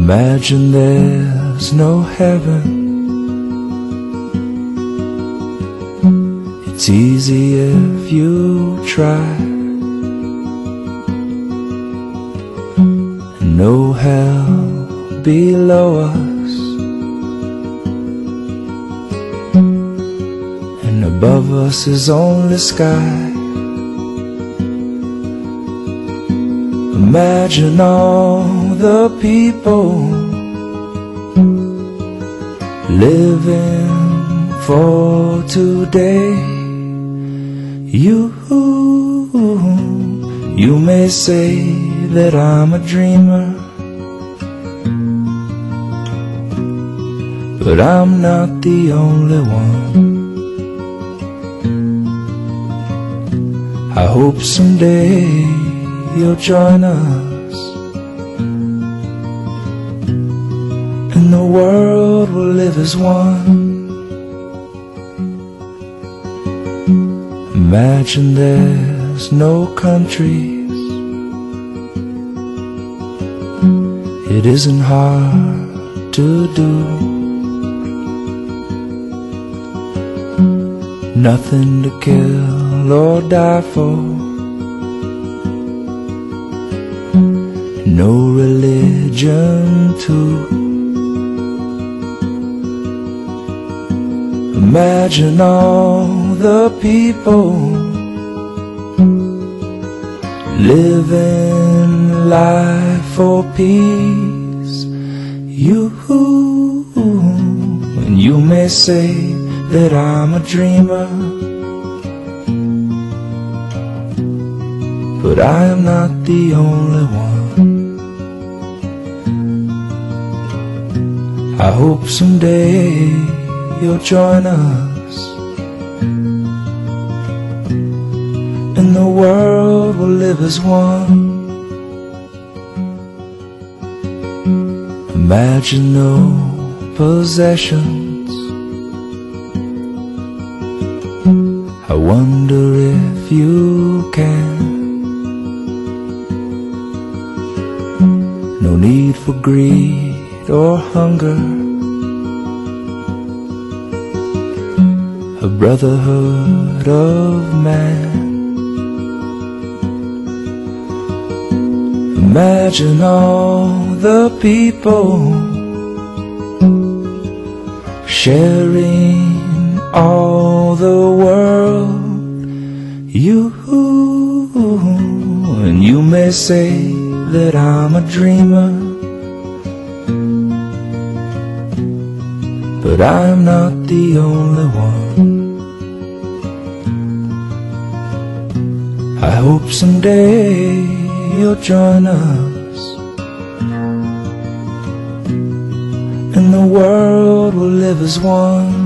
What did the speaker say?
Imagine there's no heaven. It's easy if you try, and no hell below us, and above us is only sky. Imagine all the people living for today. You may say that I'm a dreamer, but I'm not the only one. I hope someday you'll join us, and the world will live as one. Imagine there's no countries. It isn't hard to do. Nothing to kill or die for. No religion too. Imagine all the people living life for peace. And you may say that I'm a dreamer, but I am not the only one. I hope someday you'll join us, and the world will live as one. Imagine no possessions. I wonder if you can. No need for greed or hunger. A brotherhood of man. Imagine all the people sharing all the world. And you may say that I'm a dreamer, but I'm not the only one. I hope someday you'll join us, and the world will live as one.